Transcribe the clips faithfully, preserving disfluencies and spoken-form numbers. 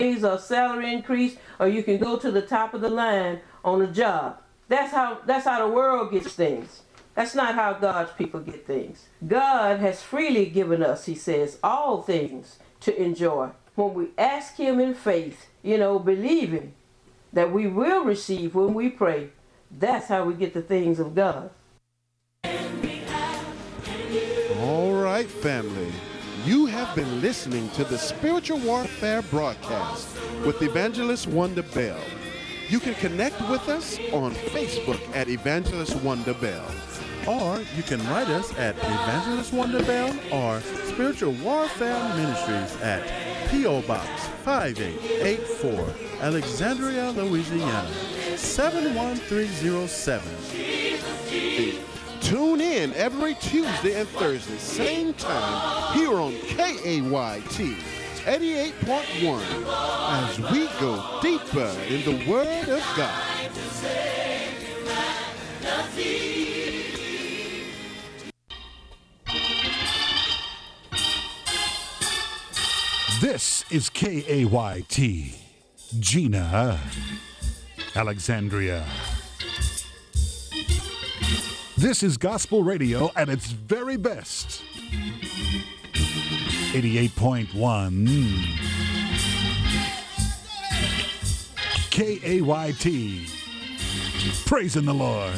raise or salary increase, or you can go to the top of the line on a job. That's how that's how the world gets things. That's not how God's people get things. God has freely given us, he says, all things to enjoy. When we ask him in faith, you know, believing that we will receive when we pray, that's how we get the things of God. All right, family. You have been listening to the Spiritual Warfare Broadcast with Evangelist Wonder Bell. You can connect with us on Facebook at Evangelist Wonder Bell. Or you can write us at Evangelist Wonder Bell or Spiritual Warfare Ministries at P O. Box five eight eight four, Alexandria, Louisiana, seven one three zero seven. Tune in every Tuesday and Thursday, same time, here on K A Y T eighty-eight point one, as we go deeper in the Word of God. This is K A Y T, Gina, Alexandria. This is gospel radio at its very best. eighty-eight point one K A Y T, praising the Lord.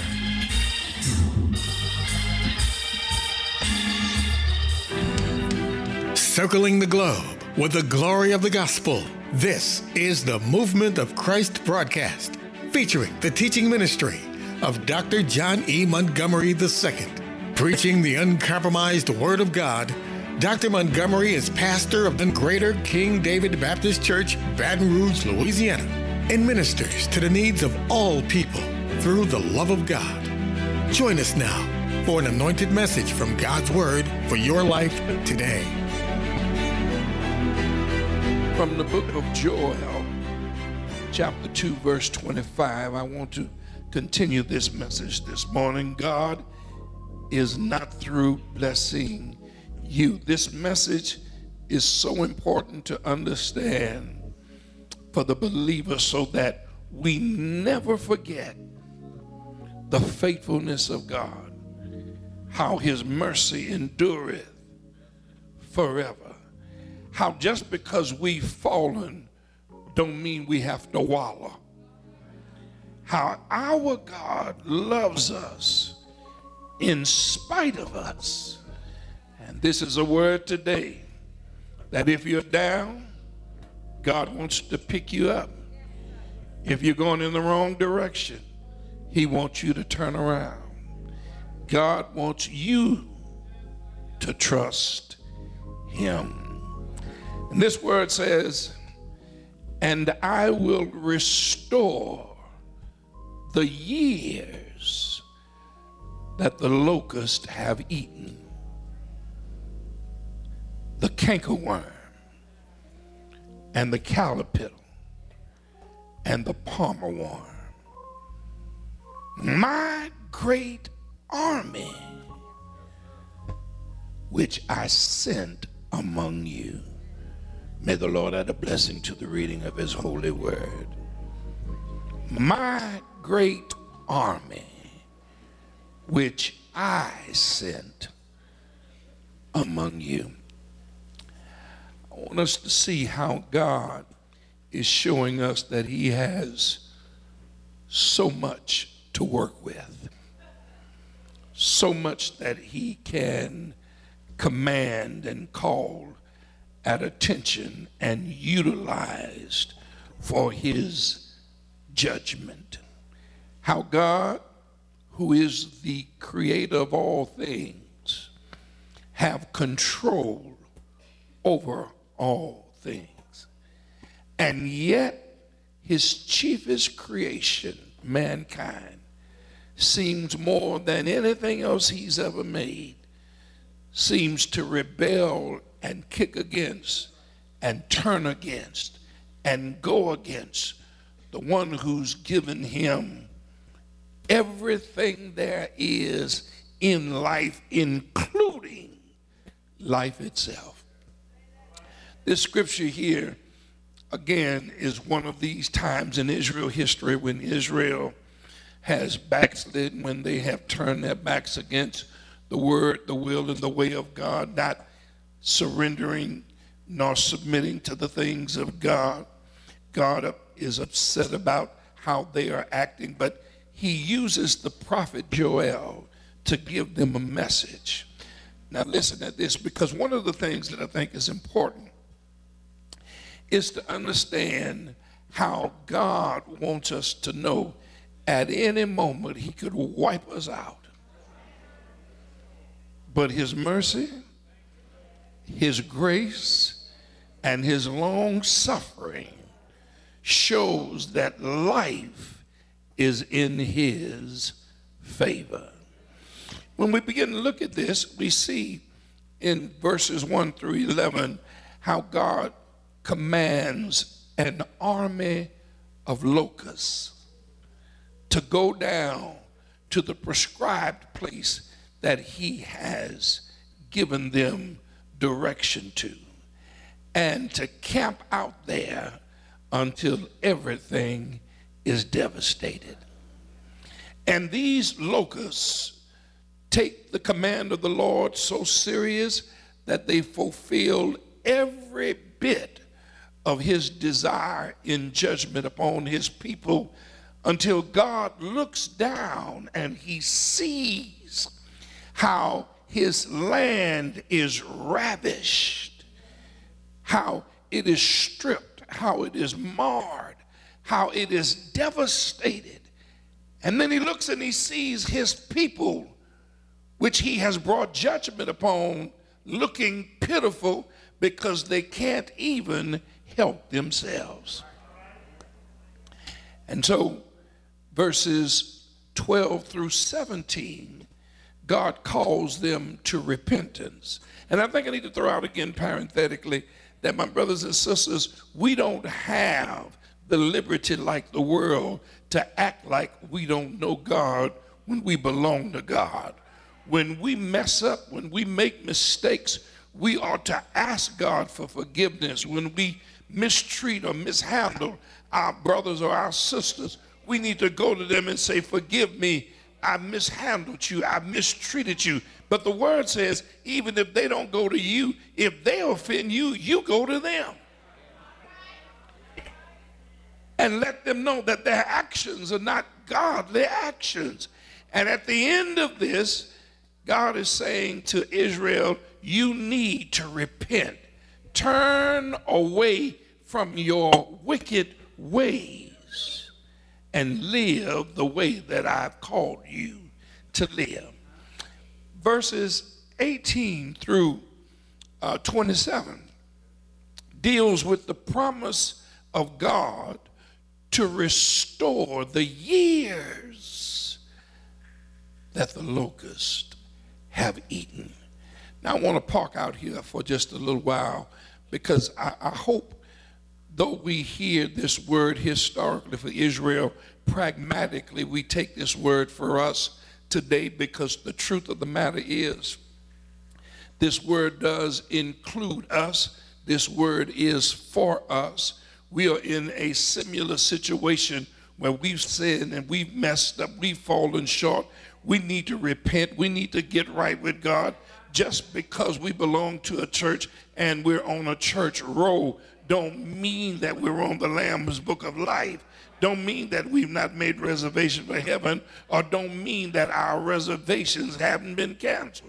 Circling the globe with the glory of the gospel. This is the Movement of Christ broadcast, featuring the teaching ministry of Doctor John E. Montgomery the Second. Preaching the uncompromised Word of God, Doctor Montgomery is pastor of the Greater King David Baptist Church, Baton Rouge, Louisiana, and ministers to the needs of all people through the love of God. Join us now for an anointed message from God's Word for your life today. From the book of Joel, chapter two, verse twenty-five, I want to continue this message this morning. God is not through blessing you. This message is so important to understand for the believer so that we never forget the faithfulness of God, how his mercy endureth forever. How just because we've fallen don't mean we have to wallow. How our God loves us in spite of us. And this is a word today that if you're down, God wants to pick you up. If you're going in the wrong direction, he wants you to turn around. God wants you to trust him. And this word says, and I will restore the years that the locusts have eaten, the cankerworm and the caterpillar and the palmer worm, my great army which I sent among you. May the Lord add a blessing to the reading of his holy word. My great army, which I sent among you. I want us to see how God is showing us that he has so much to work with, so much that he can command and call at attention and utilized for his judgment. How God, who is the creator of all things, have control over all things. And yet his chiefest creation, mankind, seems more than anything else he's ever made, seems to rebel and kick against and turn against and go against the one who's given him everything there is in life, including life itself. This scripture here again, is one of these times in Israel history when Israel has backslidden, when they have turned their backs against the word, the will, and the way of God, not surrendering nor submitting to the things of God. God is upset about how they are acting, but he uses the prophet Joel to give them a message. Now listen at this, because one of the things that I think is important is to understand how God wants us to know at any moment he could wipe us out. But his mercy, his grace, and his long suffering shows that life is in his favor. When we begin to look at this, we see in verses one through eleven how God commands an army of locusts to go down to the prescribed place that he has given them direction to, and to camp out there until everything is devastated. And these locusts take the command of the Lord so serious that they fulfill every bit of his desire in judgment upon his people, until God looks down and he sees how his land is ravished, how it is stripped, how it is marred, how it is devastated. And then he looks and he sees his people, which he has brought judgment upon, looking pitiful because they can't even help themselves. And so verses twelve through seventeen, God calls them to repentance. And I think I need to throw out again parenthetically that, my brothers and sisters, we don't have the liberty like the world to act like we don't know God when we belong to God. When we mess up, when we make mistakes, we ought to ask God for forgiveness. When we mistreat or mishandle our brothers or our sisters, we need to go to them and say, forgive me, I mishandled you, I mistreated you. But the word says, even if they don't go to you, if they offend you, you go to them. And let them know that their actions are not godly actions. And at the end of this, God is saying to Israel, you need to repent. Turn away from your wicked ways and live the way that I've called you to live. Verses eighteen through uh, twenty-seven deals with the promise of God to restore the years that the locusts have eaten. Now I want to park out here for just a little while, because I, I hope, though we hear this word historically for Israel, pragmatically we take this word for us today, because the truth of the matter is this word does include us. This word is for us. We are in a similar situation where we've sinned and we've messed up, we've fallen short. We need to repent. We need to get right with God. Just because we belong to a church and we're on a church roll don't mean that we're on the Lamb's Book of Life. Don't mean that we've not made reservation for heaven, or don't mean that our reservations haven't been canceled.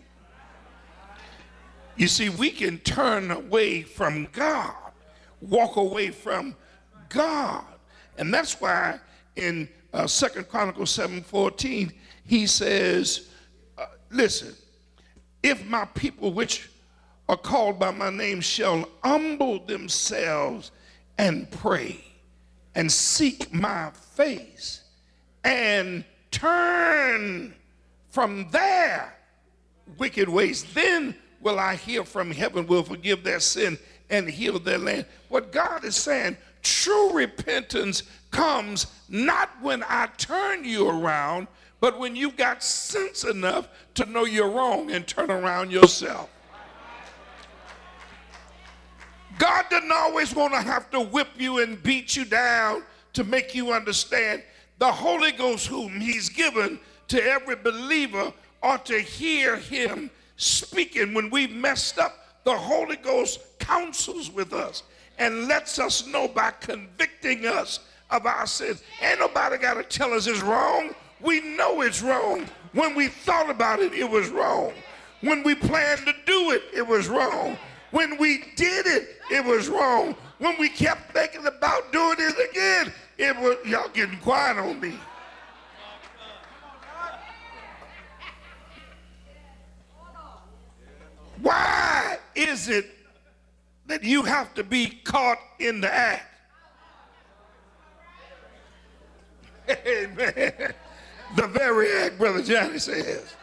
You see, we can turn away from God, walk away from God. And that's why in uh, Second Chronicles seven fourteen, he says, uh, listen, if my people which are called by my name shall humble themselves and pray and seek my face and turn from their wicked ways, then will I hear from heaven, will forgive their sin and heal their land. What God is saying, true repentance comes not when I turn you around, but when you've got sense enough to know you're wrong and turn around yourself. God doesn't always want to have to whip you and beat you down to make you understand. The Holy Ghost, whom he's given to every believer, ought to hear him speaking. When we've messed up, the Holy Ghost counsels with us and lets us know by convicting us of our sins. Ain't nobody got to tell us it's wrong. We know it's wrong. When we thought about it, it was wrong. When we planned to do it, it was wrong. When we did it, it was wrong. When we kept thinking about doing it again, it was, y'all getting quiet on me. Why is it that you have to be caught in the act? Amen. The very act, Brother Johnny says.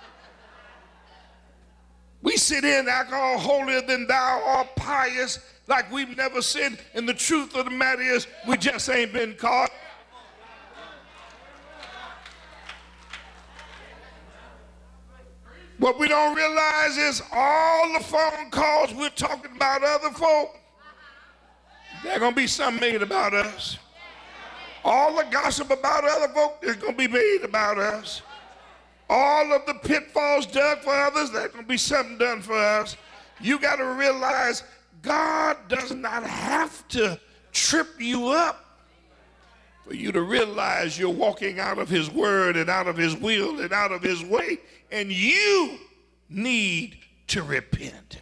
We sit in act all holier than thou, all pious, like we've never sinned. And the truth of the matter is, we just ain't been caught. What we don't realize is all the phone calls we're talking about other folk, they're going to be something made about us. All the gossip about other folk is going to be made about us. All of the pitfalls dug for others, there's going to be something done for us. You got to realize God does not have to trip you up for you to realize you're walking out of his word and out of his will and out of his way, and you need to repent.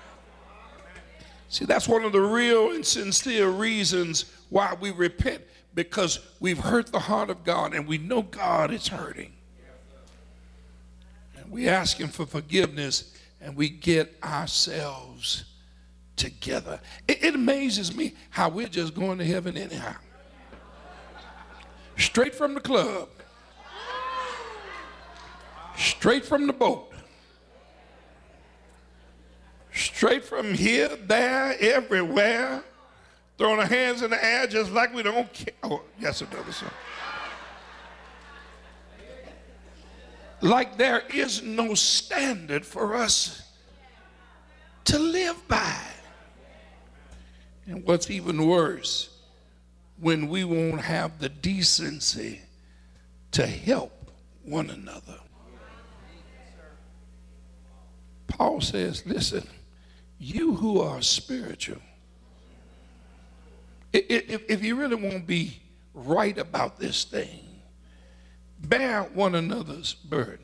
See, that's one of the real and sincere reasons why we repent, because we've hurt the heart of God and we know God is hurting. And we ask him for forgiveness and we get ourselves together. It, it amazes me how we're just going to heaven anyhow. Straight from the club. Straight from the boat. Straight from here, there, everywhere. Throwing our hands in the air just like we don't care. Oh, yes, another song. Like there is no standard for us to live by. And what's even worse, when we won't have the decency to help one another. Paul says, listen, you who are spiritual, if, if you really want to be right about this thing, bear one another's burdens.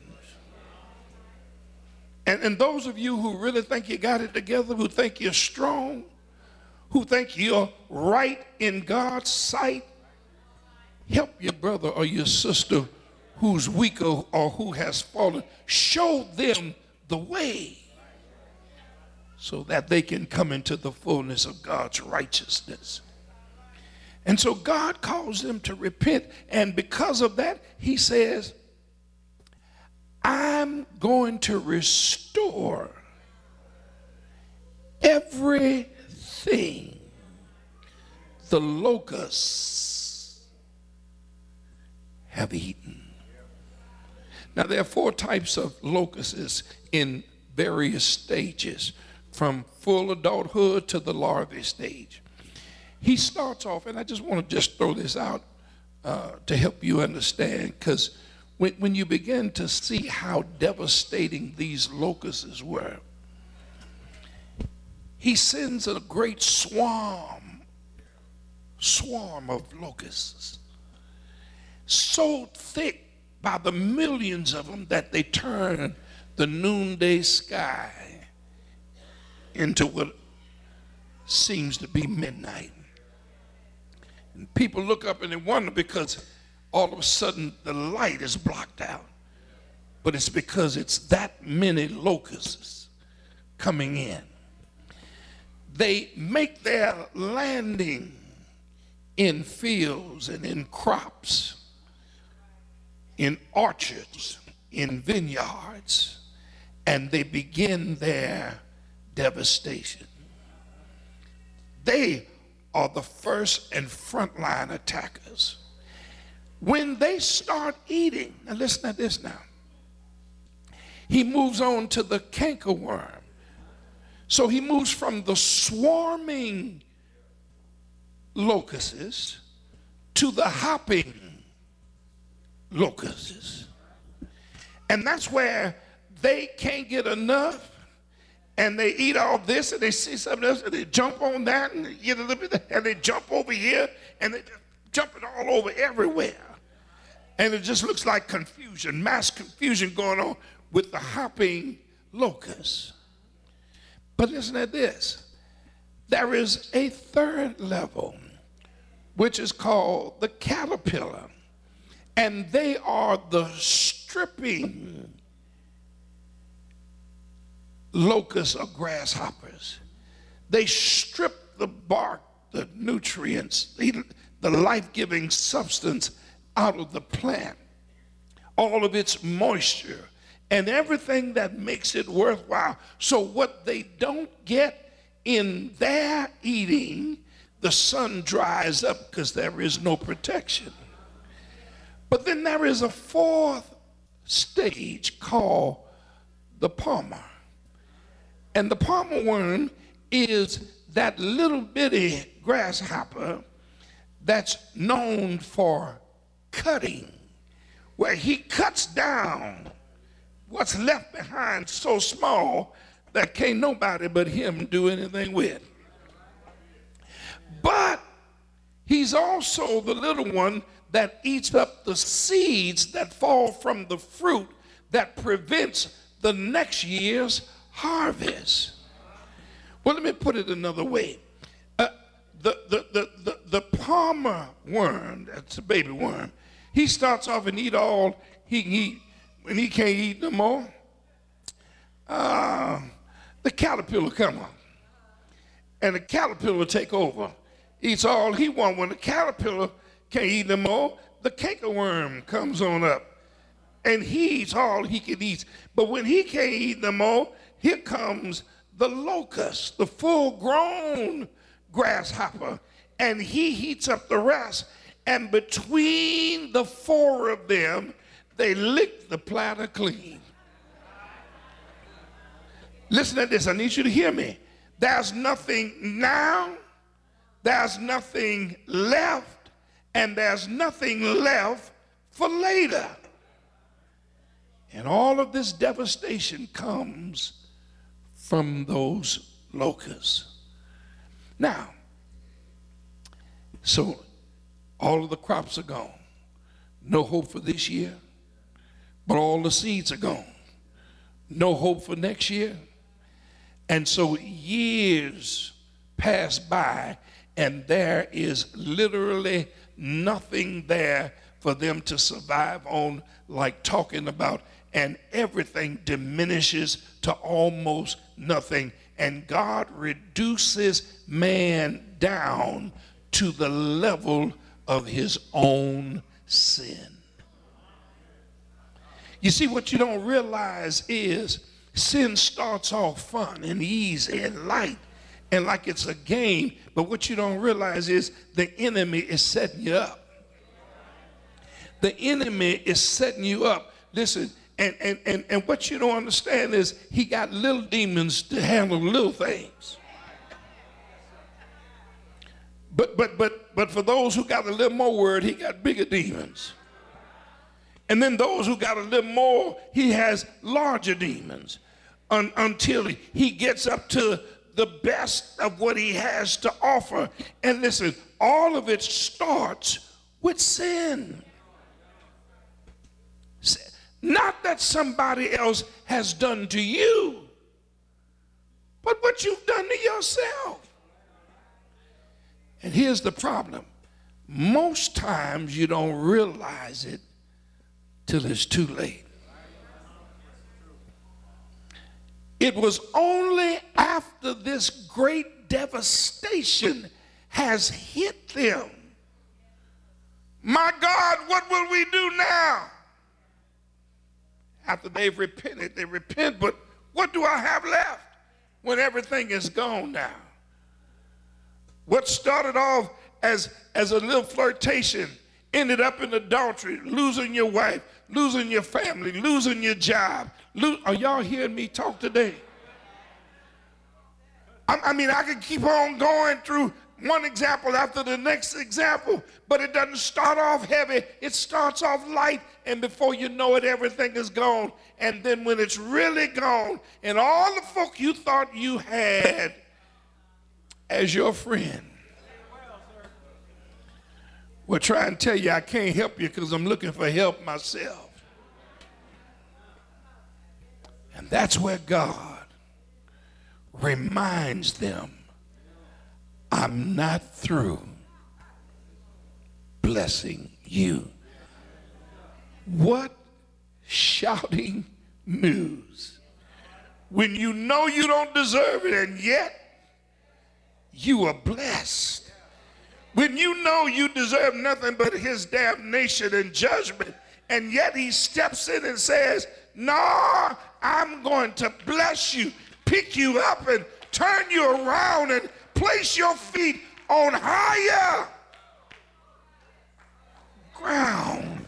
And, and those of you who really think you got it together, who think you're strong, who think you're right in God's sight, help your brother or your sister who's weaker or who has fallen. Show them the way so that they can come into the fullness of God's righteousness. And so God calls them to repent, and because of that, he says, I'm going to restore everything the locusts have eaten. Now, there are four types of locusts in various stages, from full adulthood to the larvae stage. He starts off, and I just want to just throw this out uh, to help you understand, because when, when you begin to see how devastating these locusts were, he sends a great swarm, swarm of locusts, so thick by the millions of them that they turn the noonday sky into what seems to be midnight. And people look up and they wonder, because all of a sudden the light is blocked out. But it's because it's that many locusts coming in. They make their landing in fields and in crops, in orchards, in vineyards, and they begin their devastation. They are the first and frontline attackers. When they start eating, now listen to this now. He moves on to the cankerworm. So he moves from the swarming locusts to the hopping locusts. And that's where they can't get enough, and they eat all this, and they see something else, and they jump on that, and they get a little bit, and they jump over here, and they just jumping all over everywhere. And it just looks like confusion, mass confusion going on with the hopping locusts. But listen to this. There is a third level, which is called the caterpillar. And they are the stripping locusts or grasshoppers. They strip the bark, the nutrients, the, the life-giving substance out of the plant, all of its moisture, and everything that makes it worthwhile. So what they don't get in their eating, the sun dries up because there is no protection. But then there is a fourth stage called the palmer. And the palmer worm is that little bitty grasshopper that's known for cutting, where he cuts down what's left behind so small that can't nobody but him do anything with. But he's also the little one that eats up the seeds that fall from the fruit that prevents the next year's harvest. Well, let me put it another way. Uh, the, the, the, the, the palmer worm, that's a baby worm, he starts off and eat all he can eat. When he can't eat no more, uh, the caterpillar come up. And the caterpillar take over. Eats all he wants. When the caterpillar can't eat no more, the cankerworm comes on up. And he eats all he can eat. But when he can't eat no more, here comes the locust, the full-grown grasshopper. And he heats up the rest. And between the four of them, they lick the platter clean. Listen to this. I need you to hear me. There's nothing now, there's nothing left, and there's nothing left for later. And all of this devastation comes from those locusts. Now, so all of the crops are gone. No hope for this year, but all the seeds are gone. No hope for next year. And so years pass by, and there is literally nothing there for them to survive on, like talking about, and everything diminishes to almost nothing. And God reduces man down to the level of his own sin. You see, what you don't realize is sin starts off fun and easy and light and like it's a game, but what you don't realize is the enemy is setting you up. The enemy is setting you up. Listen, and, and, and, and what you don't understand is he got little demons to handle little things. But but but but for those who got a little more word, he got bigger demons. And then those who got a little more, he has larger demons un, until he, he gets up to the best of what he has to offer. And listen, all of it starts with sin. Not that somebody else has done to you, but what you've done to yourself. And here's the problem. Most times you don't realize it till it's too late. It was only after this great devastation has hit them. My God, what will we do now? After they've repented, they repent, but what do I have left when everything is gone now? What started off as, as a little flirtation ended up in adultery, losing your wife, losing your family, losing your job. Lo- Are y'all hearing me talk today? I, I mean, I could keep on going through one example after the next example, but it doesn't start off heavy. It starts off light, and before you know it, everything is gone. And then when it's really gone, and all the folk you thought you had as your friend will try and tell you, I can't help you because I'm looking for help myself. And that's where God reminds them, I'm not through blessing you. What shouting news when you know you don't deserve it and yet you are blessed. When you know you deserve nothing but his damnation and judgment, and yet he steps in and says, no, I'm going to bless you, pick you up and turn you around and place your feet on higher ground.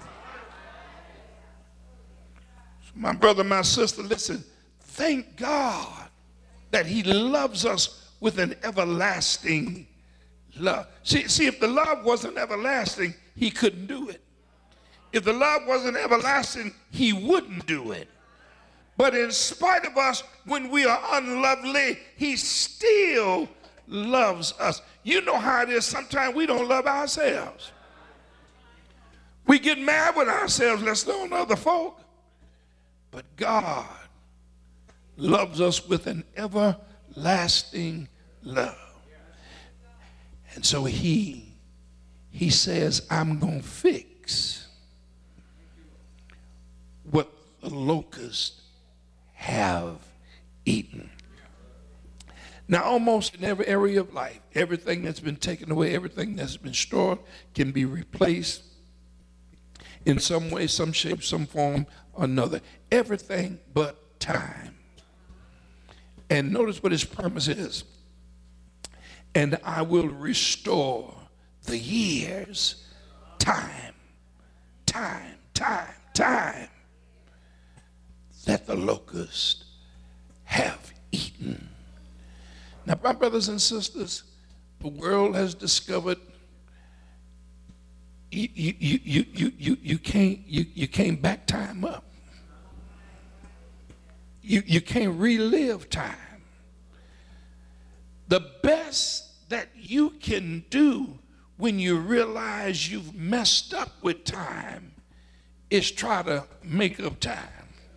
So my brother, my sister, listen, thank God that he loves us with an everlasting love. See, see, if the love wasn't everlasting, he couldn't do it. If the love wasn't everlasting, he wouldn't do it. But in spite of us, when we are unlovely, he still loves us. You know how it is. Sometimes we don't love ourselves. We get mad with ourselves, let's alone other folk. But God loves us with an everlasting love. And so he, he says, I'm going to fix what the locusts have eaten. Now, almost in every area of life, everything that's been taken away, everything that's been stored can be replaced in some way, some shape, some form or another. Everything but time. And notice what his promise is. And I will restore the years, time, time, time, time that the locusts have eaten. Now, my brothers and sisters, the world has discovered you, you, you, you, you, you, can't, you, you can't back time up. You, you can't relive time. The best that you can do when you realize you've messed up with time is try to make up time.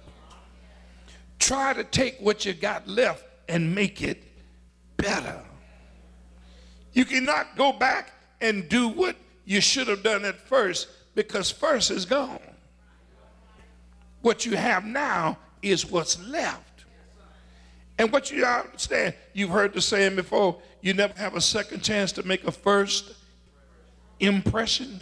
Try to take what you got left and make it better. You cannot go back and do what you should have done at first, because first is gone. What you have now is what's left. And what you understand, you've heard the saying before, you never have a second chance to make a first impression.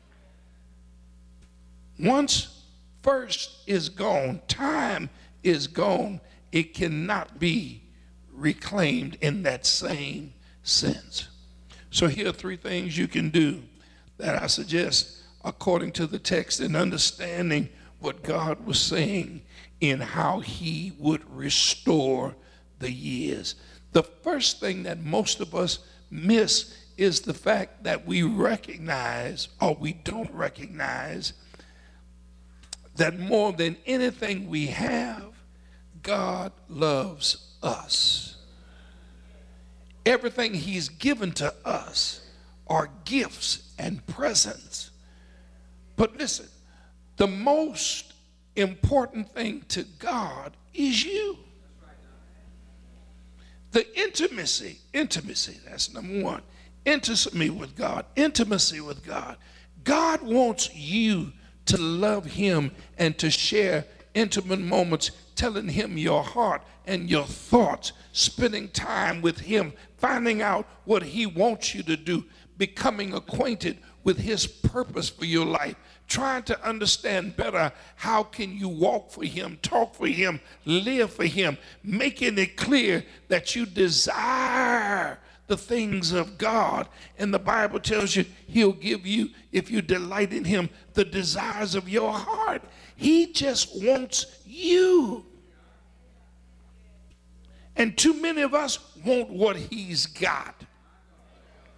Once first is gone, time is gone, it cannot be reclaimed in that same sense. So here are three things you can do that I suggest according to the text and understanding what God was saying in how he would restore the years. The first thing that most of us miss is the fact that we recognize, or we don't recognize, that more than anything we have, God loves us. Everything he's given to us are gifts and presents. But listen, the most important thing to God is you. The intimacy, intimacy, that's number one. Intimacy with God, intimacy with God. God wants you to love him and to share intimate moments, telling him your heart and your thoughts, spending time with him, finding out what he wants you to do, becoming acquainted with his purpose for your life, trying to understand better how can you walk for him, talk for him, live for him, making it clear that you desire the things of God. And the Bible tells you he'll give you, if you delight in him, the desires of your heart. He just wants you. And too many of us want what he's got.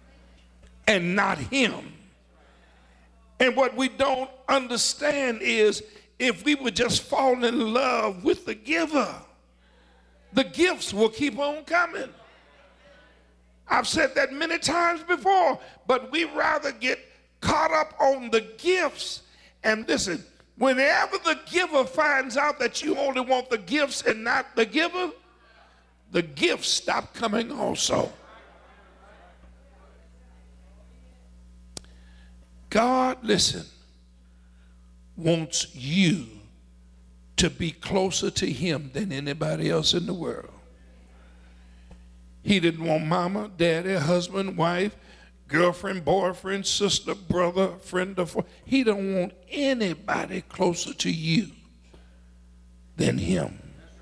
and not him. And what we don't understand is if we would just fall in love with the giver, the gifts will keep on coming. I've said that many times before, but we rather get caught up on the gifts. And listen, whenever the giver finds out that you only want the gifts and not the giver, the gifts stop coming also. God, listen, wants you to be closer to him than anybody else in the world. He didn't want mama, daddy, husband, wife, girlfriend, boyfriend, sister, brother, friend, or friend. He don't want anybody closer to you than him.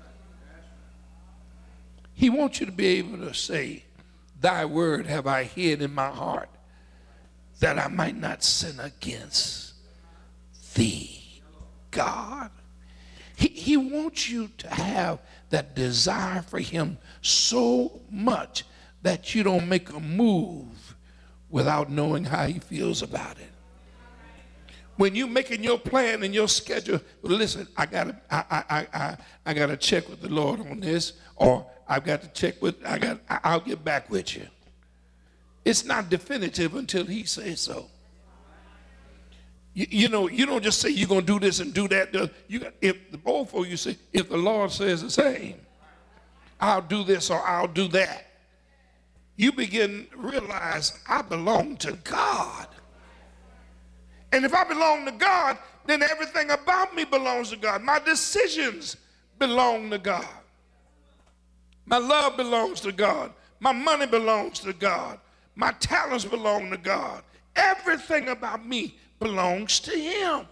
He wants you to be able to say, thy word have I hid in my heart, that I might not sin against thee, God. He, he wants you to have that desire for him so much that you don't make a move without knowing how he feels about it. When you're making your plan and your schedule, listen, I gotta, I, I, I, I gotta check with the Lord on this, or I've got to check with, I got, I'll get back with you. It's not definitive until he says so. You, you know, you don't just say you're going to do this and do that. You got, if the old folk, you say, if the Lord says the same, I'll do this or I'll do that. You begin to realize I belong to God. And if I belong to God, then everything about me belongs to God. My decisions belong to God. My love belongs to God. My money belongs to God. My talents belong to God. Everything about me belongs to him.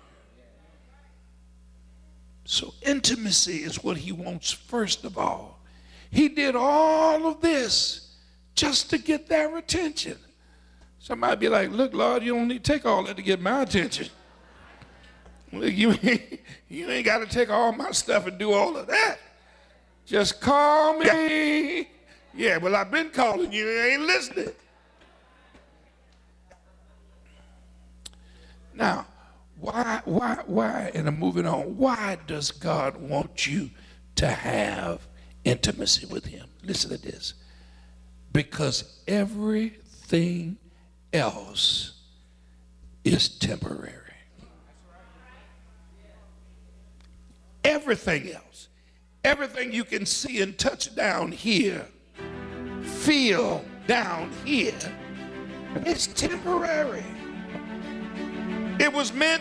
So intimacy is what he wants first of all. He did all of this just to get their attention. Somebody be like, look, Lord, you don't need to take all that to get my attention. Look, you ain't, you ain't got to take all my stuff and do all of that. Just call me. Yeah, well, I've been calling you. You ain't listening. Now, why, why, why, and I'm moving on, why does God want you to have intimacy with him? Listen to this. Because everything else is temporary. Everything else. Everything you can see and touch down here, feel down here, it's temporary. It was meant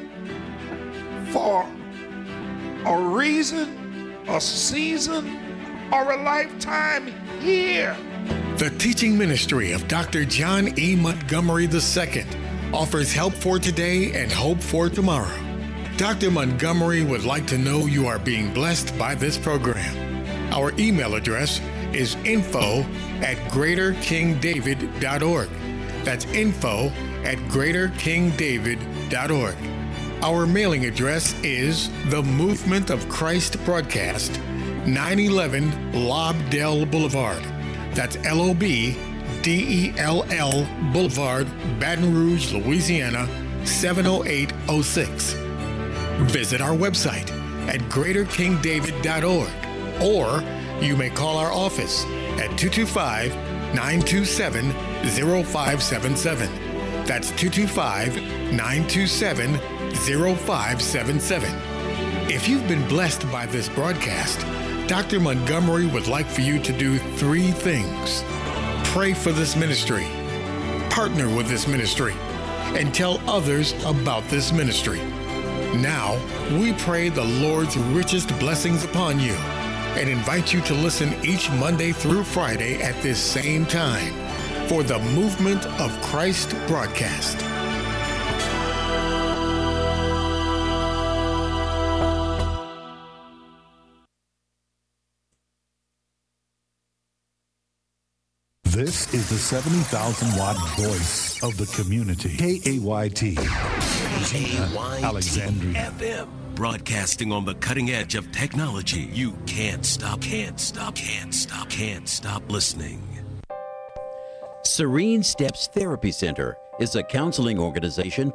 for a reason, a season, or a lifetime here. The teaching ministry of Doctor John E. Montgomery the Second offers help for today and hope for tomorrow. Doctor Montgomery would like to know you are being blessed by this program. Our email address is info at greater king david dot org. That's info at greater king david dot org. Our mailing address is The Movement of Christ Broadcast, nine eleven Lobdell Boulevard. That's L O B D E L L Boulevard, Baton Rouge, Louisiana, seven oh eight oh six. Visit our website at greater king david dot org, or you may call our office at two two five, nine two seven, zero five seven seven. That's two two five, nine two seven, zero five seven seven. If you've been blessed by this broadcast, Doctor Montgomery would like for you to do three things. Pray for this ministry, partner with this ministry, and tell others about this ministry. Now, we pray the Lord's richest blessings upon you and invite you to listen each Monday through Friday at this same time for the Movement of Christ broadcast. This is the seventy thousand watt voice of the community. K A Y T. Alexandria F M. Broadcasting on the cutting edge of technology. You can't stop, can't stop, can't stop, can't stop listening. Serene Steps Therapy Center is a counseling organization